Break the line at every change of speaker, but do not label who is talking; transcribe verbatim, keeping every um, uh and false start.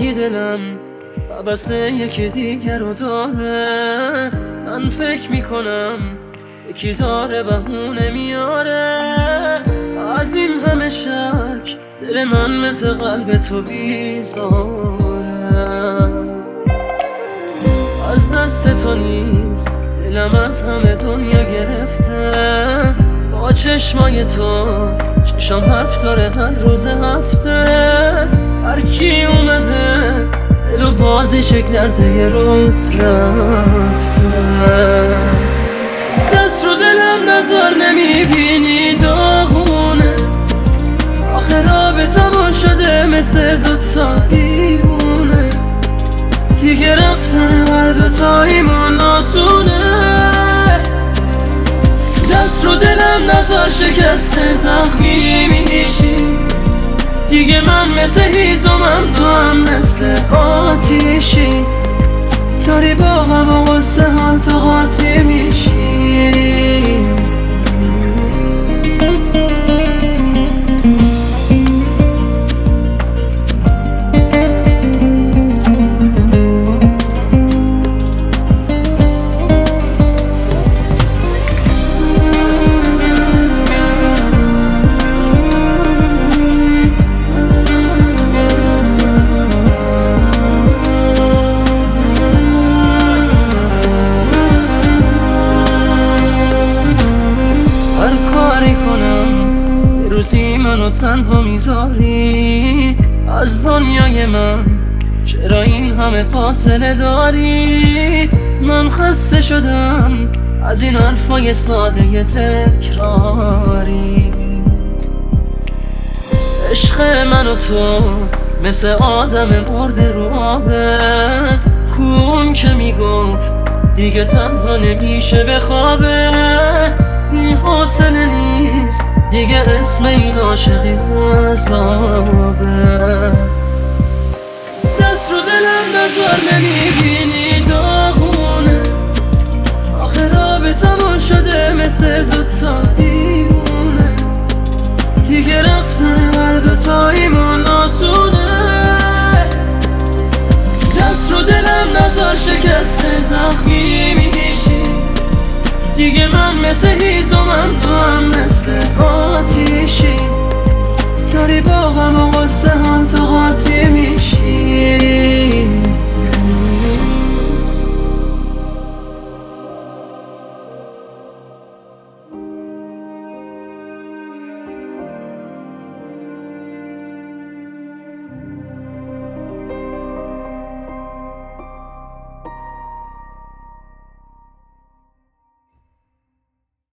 میگی دلم بسه یکی دیگر رو داره. من فکر میکنم یکی داره بهونه میاره. از این همه شک دل من مثل قلب تو بیزاره. از دست تو نیست دلم از همه دنیا گرفته. با چشمای تو چشم حرف داره هر روز هفته. هر کی اومده دلو بازی شکل کرده یه روز رفته. دست رو دلم نظر نمیبینی داغونه. آخه رابطمون شده مثل دوتا دیوونه. دیگه رفتن هر دوتاییمون آسونه. دست رو دلم نظر شکسته زخمی میشی. دیگه من مثل هیزمم تو هم مثل آتیشی. داری با غم و غصه هم تا قاطی میشی. روزی منو تنها میذاری از دنیای من. چرا این همه فاصله داری؟ من خسته شدم از این حرفای ساده تکراری. عشق من و تو مثل آدم مرده رو آبه. خون که میگفت دیگه تنها نمیشه بخوابه. این حوصله نیست دیگه اسم این عاشقی عذابه. دست رو دلم نظر نمیبینی داغونه. آخه رابطمون شده مثل دوتا دیوونه. دیگه رفتن هر دوتاییمون آسونه. دست رو دلم نظر شکسته زخمی میشی. دیگه من مثل هیزمم تو هم مثل آتیشی. داری با غم و غصه هم تا قاطی میشی.